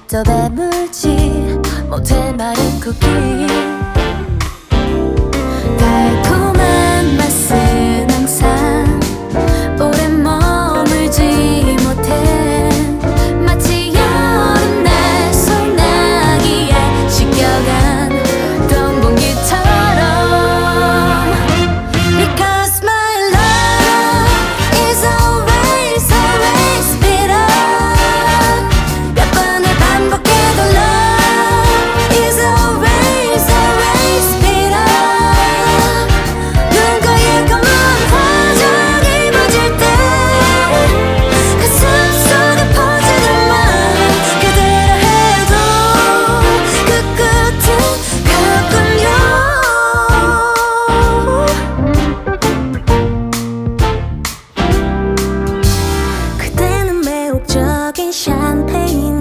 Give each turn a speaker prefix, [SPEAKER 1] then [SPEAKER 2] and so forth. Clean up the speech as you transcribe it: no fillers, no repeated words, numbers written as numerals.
[SPEAKER 1] 더 배불지 못해 마른 쿠키 달콤한 맛은 항상 오래 머물지 못해 마치 여름날 소나기에 씻겨간 똥봉기처럼 Because my love is always always bitter 몇 번을 반복해도 love is always always bitter 눈가에 검은 화장 입어질 때 가슴 속에 퍼지는 말 그대로 해도 그 끝은 가끔요 그대는 매혹적인 샴페인